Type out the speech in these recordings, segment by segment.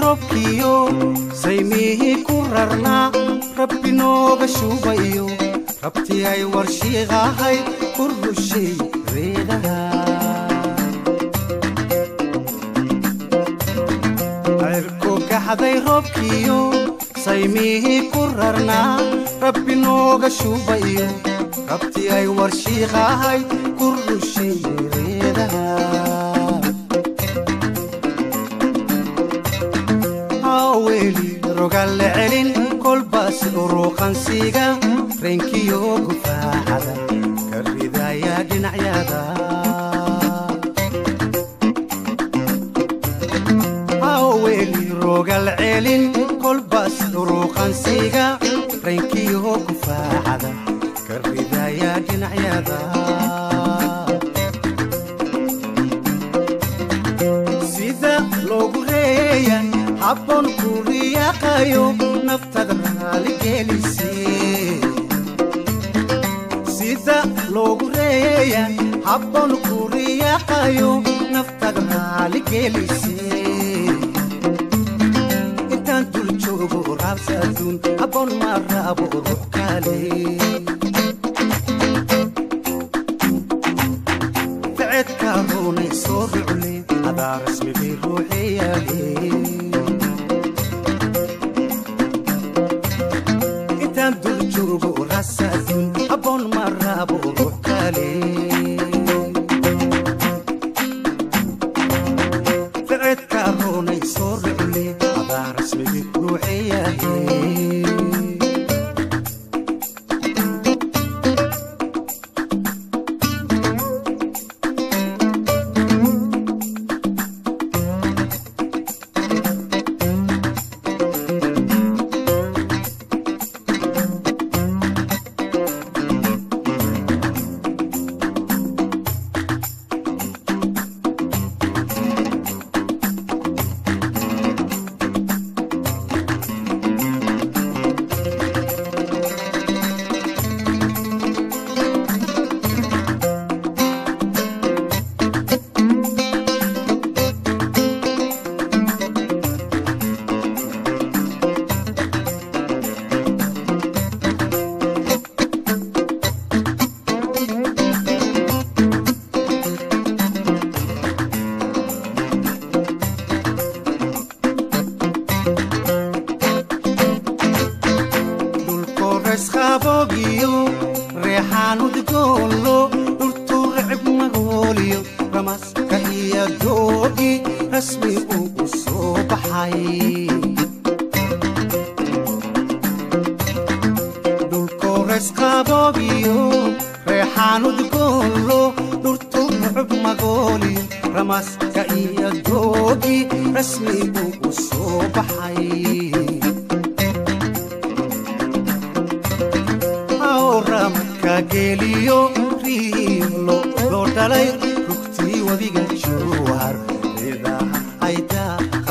robkiyo saymihi kurarna rabbi nooga shubayo rabti ay warshiiqahay kurushay reedaha cirko gaxday robkiyo saymihi kurarna rabbi nooga shubayo rabti ay warshiiqahay kurushay reedaha rogal celin kolbaas uruqan siiga reenkiyo gufaacada ka ridaya dhinacyada aweli rogal celin kolbaas uruqan siiga reenkiyo gufaacada ka ridaya dhinacyada sida loogu reeyan habon kuriyaqayo naftada raaligelise sida loogu reeyan habon kuriyaqayo naftada raaligelise intaan dul joogo raabsaduun habon ma raabo ruux kale ficedka roonay soo rucle adaa rasmi bay ruuxeyaale dul joogo rasadun abon marabo ruukale ficed ka roonay soo rucle adaa rasmi ruuxeyahe اسخابوغيو ريحان ودقولو الطرعب مغوليو رمس كهي دوغي رسمي وصوب حي دولكو اسخابوغيو ريحان ودقولو الطرعب مغوليو رمس كهي دوغي رسمي وصوب حي كاجيليو ريلو لوتالاي ركتي وديغا شوار إذا هيدا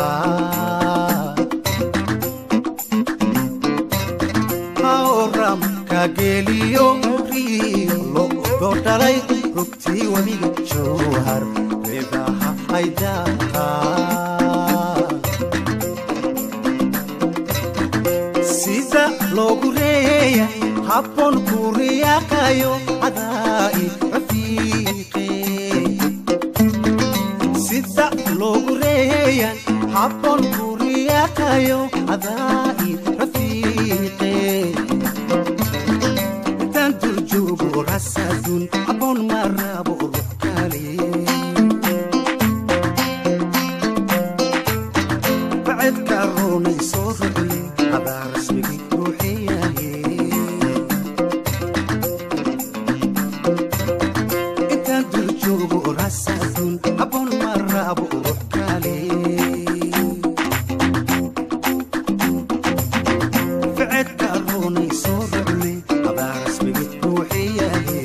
أورام كاجيليو ريلو لوتالاي ركتي وديغا شوار إذا هيدا سيدا لوغريا habon kuriyaqayo adai rafiqi sida loogu reeyan habon kuriyaqayo adai rafiqi intaan dul joogo rasadun habon marabo ruux kale bacedka roonay soo rucle adaa rasmigi ruuxiyahe rasadun abon marabo ruux kale ficedka roonay soo rucle adaa rasmigi ruuxiyahe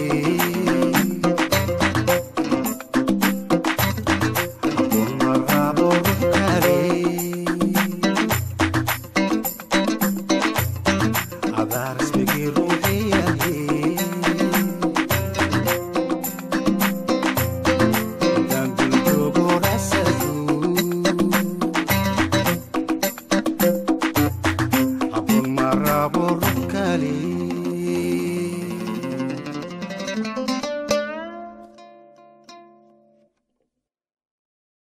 abon marabo ruux kale adaa rasmigi ruux